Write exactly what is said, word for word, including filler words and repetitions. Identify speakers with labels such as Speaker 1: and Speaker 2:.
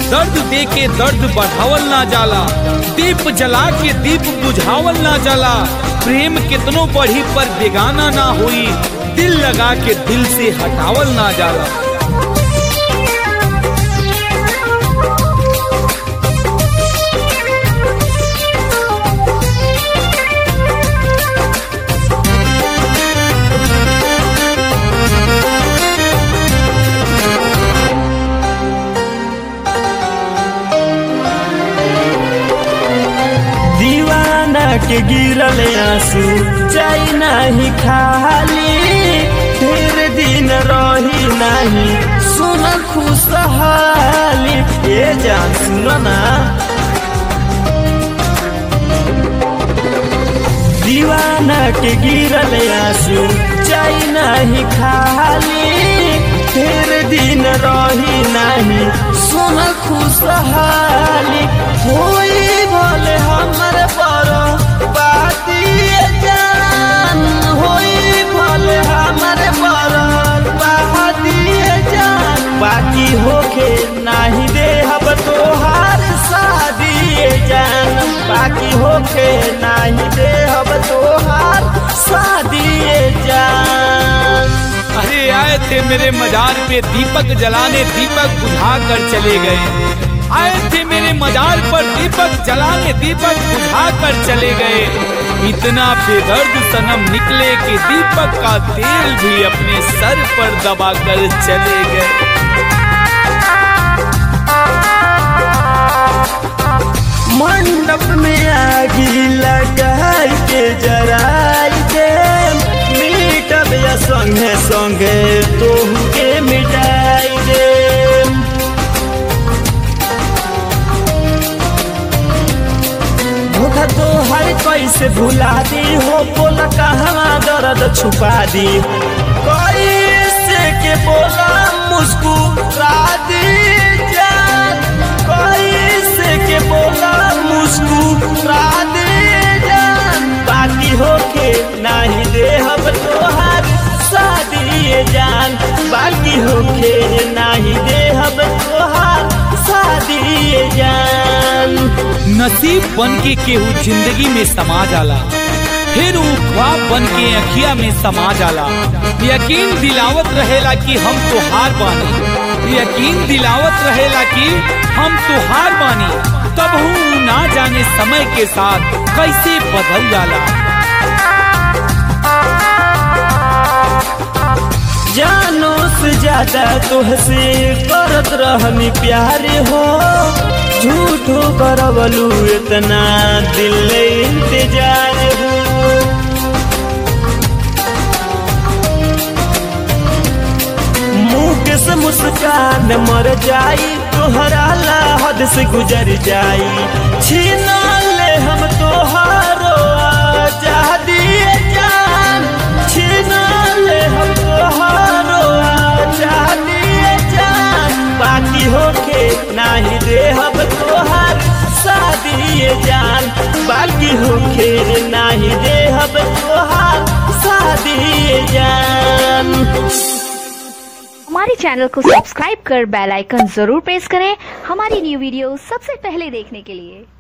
Speaker 1: दर्द दे के दर्द बढ़ावल ना जाला, दीप जला के दीप बुझावल ना जाला। प्रेम कितनो बढ़ी पर बेगाना ना हुई, दिल लगा के दिल से हटावल ना जाला।
Speaker 2: के गिरल आंसू जाई नाही खाली, ढेर दिन रही नहीं सुन खुशहाली। ये जान सुनो ना, दीवाना के गिरल आंसू जाई नहीं खाली, ढेर दिन रही नहीं सुन खुशहाली। होई भले हमर पर बातिए जान, होई भले हमर पर बातिए जान, बाकी होके नहीं देहब तोहार शादी जान, बाकी होके नहीं देहब तोहार शादी जान।
Speaker 1: अरे आए थे मेरे मजार पे दीपक जलाने, दीपक बुझा कर चले गए। आए थे मेरे मजार पर दीपक जलाने, दीपक बुझा कर चले गए। इतना बेदर्द सनम निकले कि दीपक का तेल भी अपने सर पर दबा कर चले गए।
Speaker 2: मंडप में आगी लगाई के जराई दे, मिटब या संगे संगे तोहू के मिटाई दे। धोखा तो हर कैसे भुला दी हो, बोला कहाँ दर्द छुपा दी, कैसे के बोला मुस्कुरा दी जान, कैसे के बोला मुस्कुरा दी जान। बाकी होके नहीं देहब तोहार शादी जान, बाकी होके नहीं देहब तोहार शादी जान।
Speaker 1: नसीब बन के केहू जिंदगी में समा जाला, फिर वो ख्वाब बन के अखिया में समा जाला। यकीन दिलावत रहेला कि हम तो हार बानी, यकीन दिलावत रहेला कि हम तो हार बानी। तब हूँ ना जाने समय के साथ कैसे बदल जाला।
Speaker 2: जानो से ज्यादा तुहसे करत रहनी प्यार हो, झूठो करवलू इतना दिल इंतजार हो। मुँह के से मुस्कान मर जाई, तोहरा ला हद से गुजर जाई। छीना ले हम तोहारो आजादी जान, छीना ले हम तोहारो आजादी जान। बाकी होके नहीं देहब तोहार शादी जान, बाकी होके नहीं देहब तोहार शादी जान।
Speaker 3: हमारे चैनल को सब्सक्राइब कर बेल आइकन जरूर प्रेस करें हमारी न्यू वीडियो सबसे पहले देखने के लिए।